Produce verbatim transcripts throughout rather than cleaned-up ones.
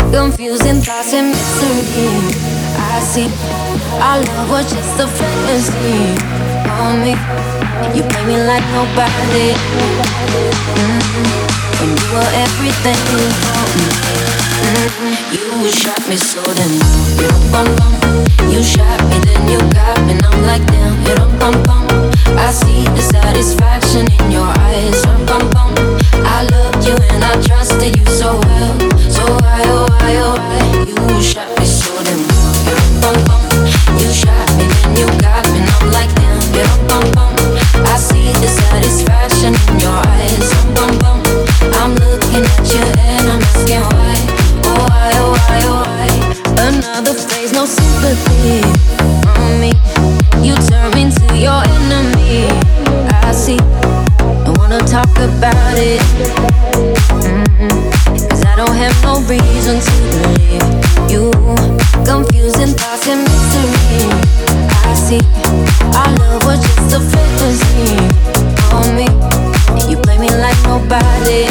Confusing thoughts and mystery. I see our love was just a fantasy on me. You play me like nobody. Mm-hmm. When you were everything for me. Mm-hmm. You shot me so then you bum bum. You shot me then you got me. And I'm like damn, you bum bum. I see the satisfaction in your eyes. Bum bum. I loved you and I trusted you so well. So why oh why oh why you shot me so then you bum bum. You shot me then you got me. And I'm like damn, you bum bum. I see the satisfaction in your eyes. Bum bum. I'm looking at you and I'm asking why. Oh why, oh why, oh why. Another phase, no sympathy on me. You turn me into your enemy. I see, don't wanna talk about it. Mm-mm. Cause I don't have no reason to believe you. Confusing thoughts and mystery. I see, our love was just a fantasy on me. You play me like nobody.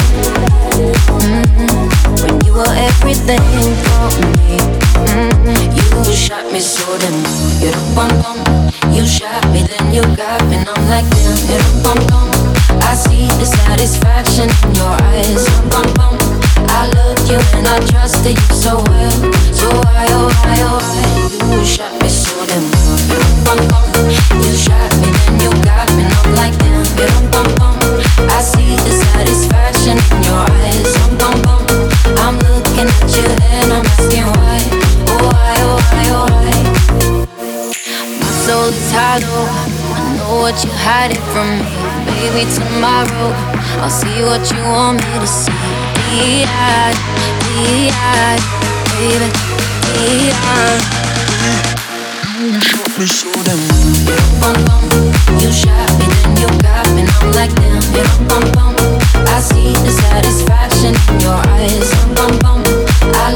Mm-hmm. When you were everything for me. Mm-hmm. You shot me so then you bum bum. You shot me then you got me. And I'm like damn, you bum bum. I see the satisfaction in your eyes. Bum bum. I loved you and I trusted you so well. So why oh why oh why you shot me so then you bum bum. You shot me then you got me. And I'm like damn, you bum bum. I see the satisfaction in your eyes. Bum bum. I'm looking at you and I'm asking why. Oh why, oh why, oh why. My soul is hollow. I know what you're hiding from me. Baby, tomorrow I'll see what you want me to see. D-eyed, D-eyed, baby, D-eyed. You shot me so damn. You bum bum. You shot me then you got me. And I'm like damn, you bum bum. I see the satisfaction in your eyes. Bum bum. I